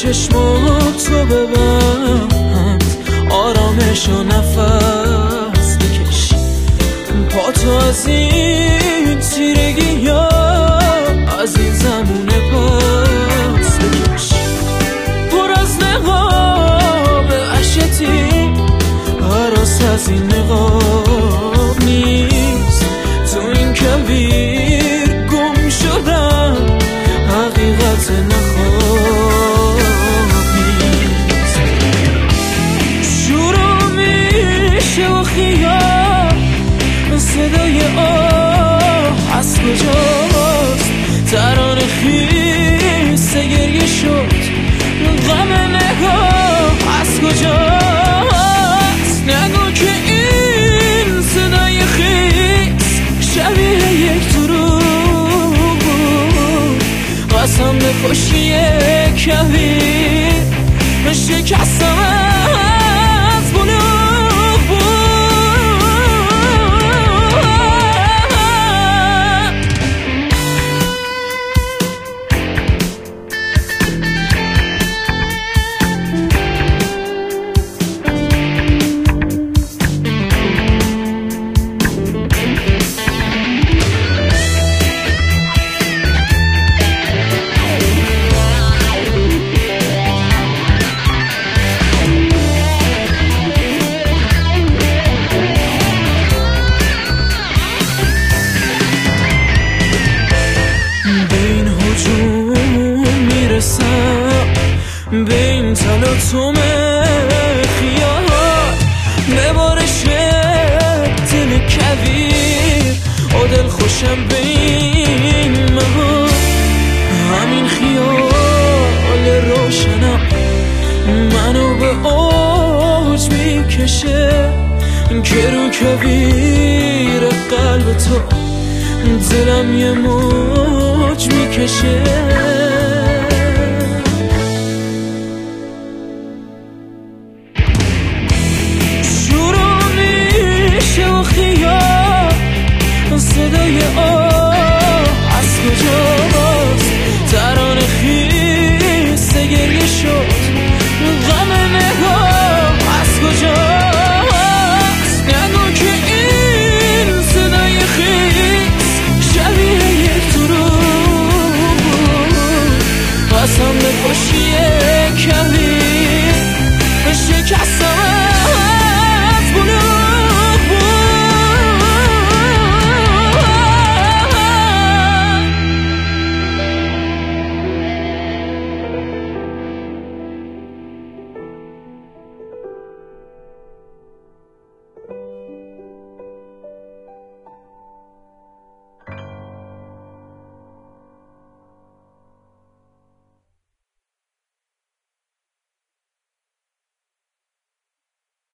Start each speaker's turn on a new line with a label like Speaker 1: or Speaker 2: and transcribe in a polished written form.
Speaker 1: چشماتو ببند، آرامش و نفس بکش، پاتو از این تیرگی یا از این زمونه پس بکش. پر از نقاب عشقی، حراس از این نقاب نیست. تو این کویر گم شدن حقیقت نخواب نیست. شروع میشه و خیال صدای آه از کجاست؟ ترانه خیس گریه شد، غم نگاه از کجاست؟ نگو که این صدای خیس شبیه یک دروغ بود، قسم به خوشی کویر شکستم از بلوغ بود. به این تلاطم خیال، به بارش دل کویر و دل خوشم به این مهار. همین خیال روشنم منو به اوج میکشه، که رو کویر قلب تو دلم یه موج میکشه.